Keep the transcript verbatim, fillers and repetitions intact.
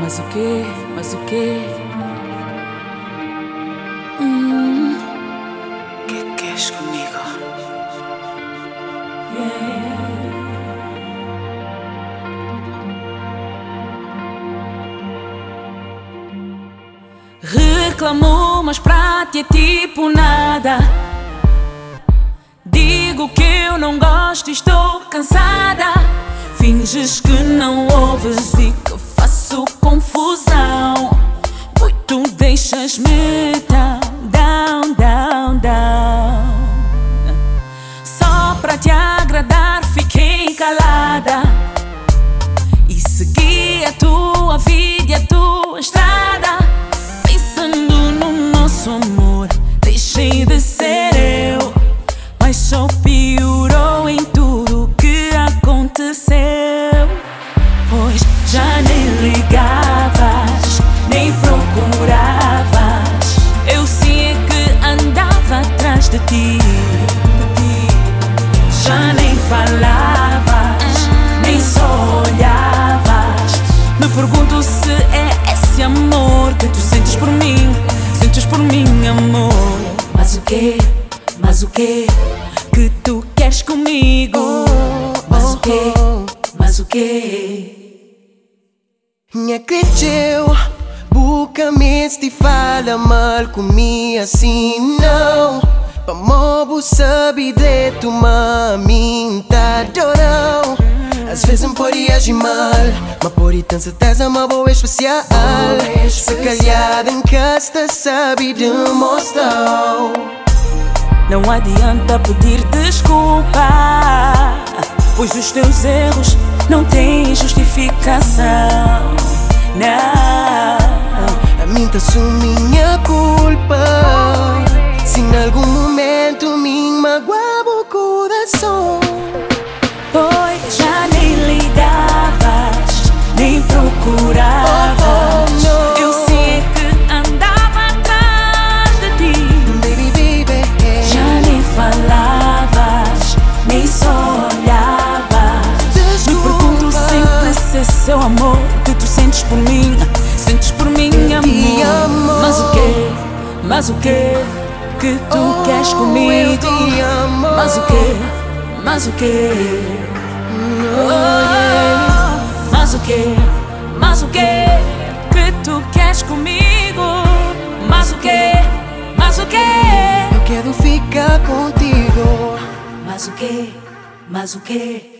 Mas o quê? Mas o quê? Hum, que queres comigo? Yeah. Reclamo, mas pra ti é tipo nada. Digo que eu não gosto e estou cansada. Finges que não ouves e que faço confusão. Muito deixas-me down, down, down, down. Só pra te agradar fiquei calada e segui a tua vida e a tua estrada. Pensando no nosso amor, deixei de ser eu, mas só piorou em tudo o que aconteceu. Pois já nem ligavas, nem procuravas. Eu sim é que andava atrás de ti. Já nem falavas, nem só olhavas. Me pergunto se é esse amor que tu sentes por mim. Sentes por mim, amor. Mas o quê? Mas o quê? Que tu queres comigo? Mas o quê? Mas o quê? Minha acredeu, boca-me te fala mal comigo assim não. Pa mobo sabe de tu mami tá adorão. Às vezes me pode agir mal, mas por tanta certeza uma boa especial. Se calhar em casta sabe demonstrar. Não adianta pedir desculpa, pois os teus erros não têm justificação. Não, a mim tá só minha culpa. Se em algum momento me magoava o coração. Pois já nem ligavas, nem procuravas. Oh, oh, no. Eu sei que andava atrás de ti. Baby, baby, hey. Já nem falavas, nem só olhavas. Desculpa. Me pergunto sempre se é seu amor que tu sentes por mim. Sentes por mim, amor. amor. Mas o quê? Mas o quê? Que tu Oh, queres comigo? eu te amo. Mas o quê? Mas o quê? Oh, mas o quê? Mas o quê? Que tu queres comigo? Mas o quê? Mas o quê? Eu quero ficar contigo. Mas o quê? Mas o quê?